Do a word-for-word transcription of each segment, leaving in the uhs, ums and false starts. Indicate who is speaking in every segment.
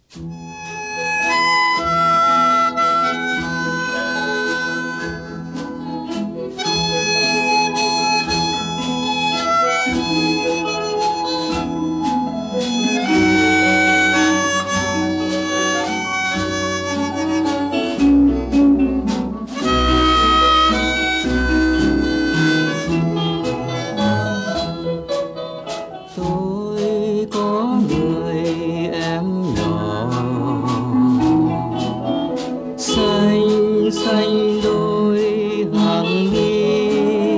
Speaker 1: xanh đôi hàng mi,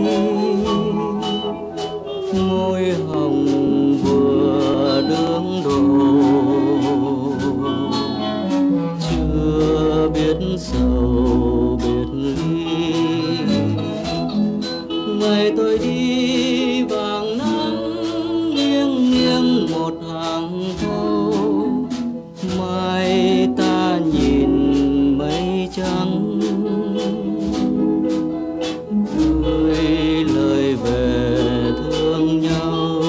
Speaker 1: môi hồng vừa đương đổ, chưa biết sầu biệt ly. Ngày tôi đi vàng nắng nghiêng nghiêng một hàng thâu, mai ta nhìn mây trắng gửi lời về thương nhau.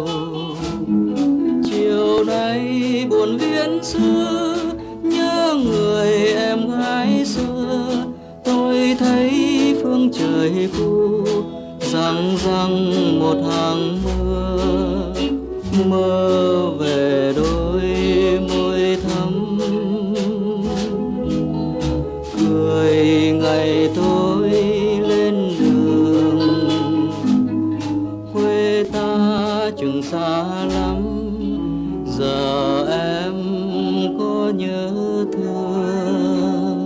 Speaker 1: Chiều nay buồn viễn xưa nhớ người em gái xưa, tôi thấy phương trời khu răng răng một hàng mưa, mơ về đôi môi thắm, cười ngày tôi lên đường. Quê ta chừng xa lắm, giờ em có nhớ thương.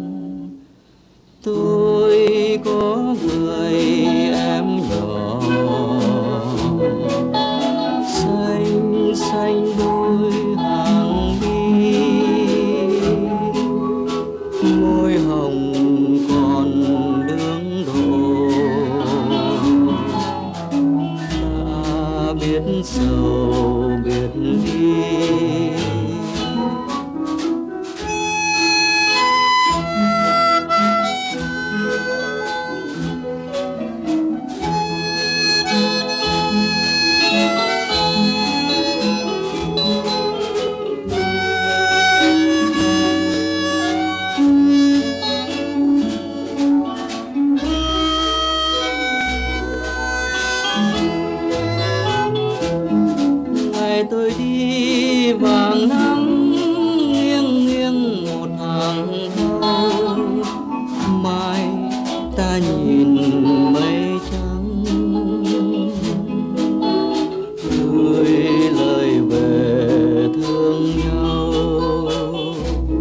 Speaker 1: Tôi có người em nhỏ, xanh xanh đôi hàng mi, môi hồng còn đương đổ. Ta biết sầu biệt ly,